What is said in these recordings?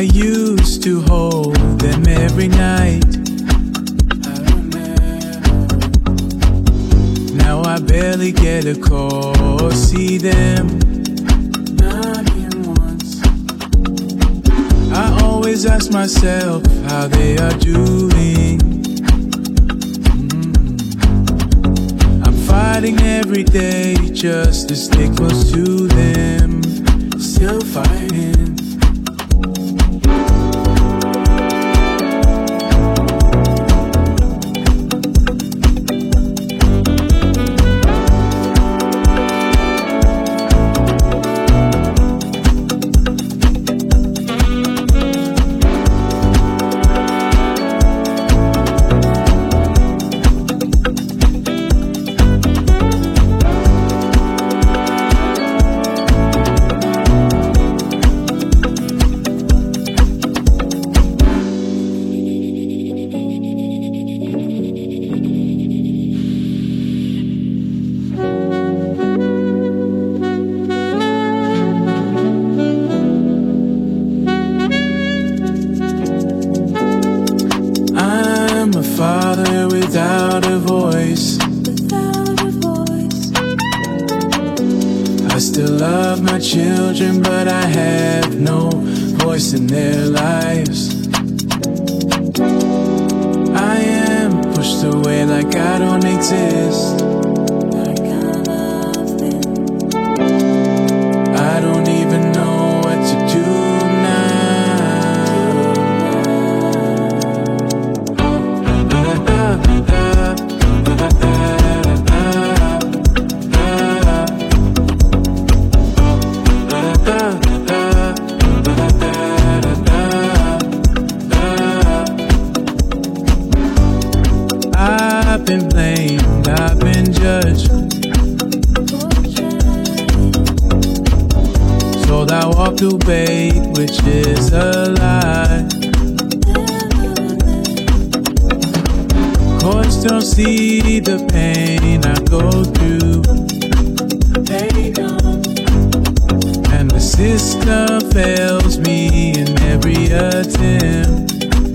used to hold them every night. Now I barely get a call or see them. Not even once. I always ask myself how they are doing. I'm fighting every day just to stay close to them. Still fighting. Father without a voice. I still love my children, but I have no voice in their lives. I am pushed away like I don't exist. I don't even know what to do now. I've been blamed, I've been judged. Told I walk through bait, which is a lie. Courts don't see the pain I go through. They don't. And the system fails me in every attempt.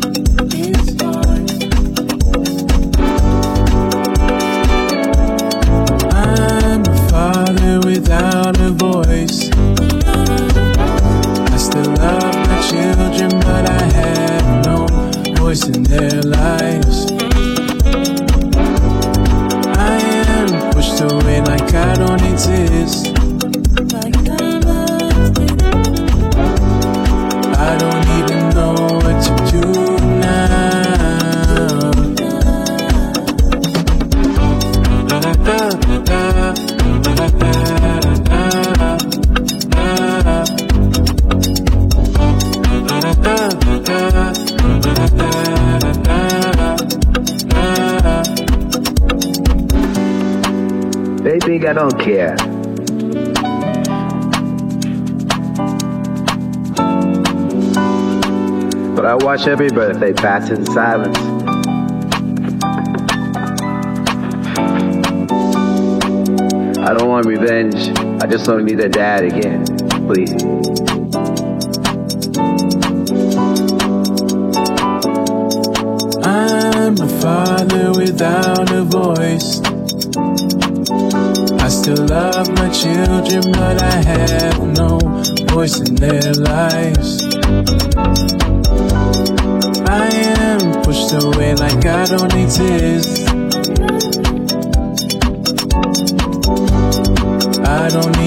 Without a voice, I still love my children, but I have no voice in their lives. I am pushed away like I don't exist. I don't even know what to do now. They think I don't care. But I watch every birthday pass in silence. I don't want revenge. I just don't need a dad again. Please. I'm a father without a voice. I still love my children, but I have no voice in their lives. I am pushed away like I don't exist. I don't